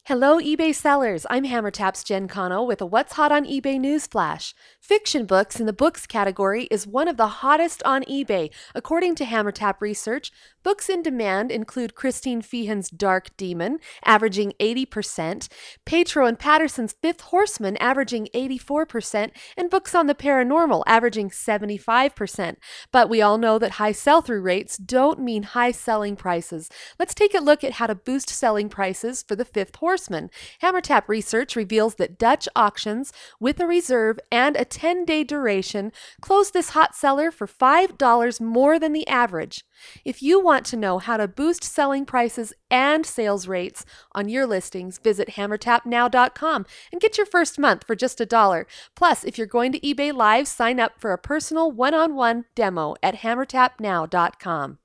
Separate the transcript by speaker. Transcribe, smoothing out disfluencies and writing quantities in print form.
Speaker 1: Hello, eBay sellers. I'm HammerTap's Jen Cano with a What's Hot on eBay news flash. Fiction books in the books category is one of the hottest on eBay. According to HammerTap research, books in demand include Christine Feehan's Dark Demon, averaging 80%, Petro and Patterson's Fifth Horseman, averaging 84%, and books on the paranormal, averaging 75%. But we all know that high sell through rates don't mean high selling prices. Let's take a look at how to boost selling prices for the Fifth Horseman. HammerTap research reveals that Dutch auctions with a reserve and a 10-day duration closed this hot seller for $5 more than the average. If you want to know how to boost selling prices and sales rates on your listings, visit hammertapnow.com and get your first month for just $1. Plus, if you're going to eBay Live, sign up for a personal one-on-one demo at hammertapnow.com.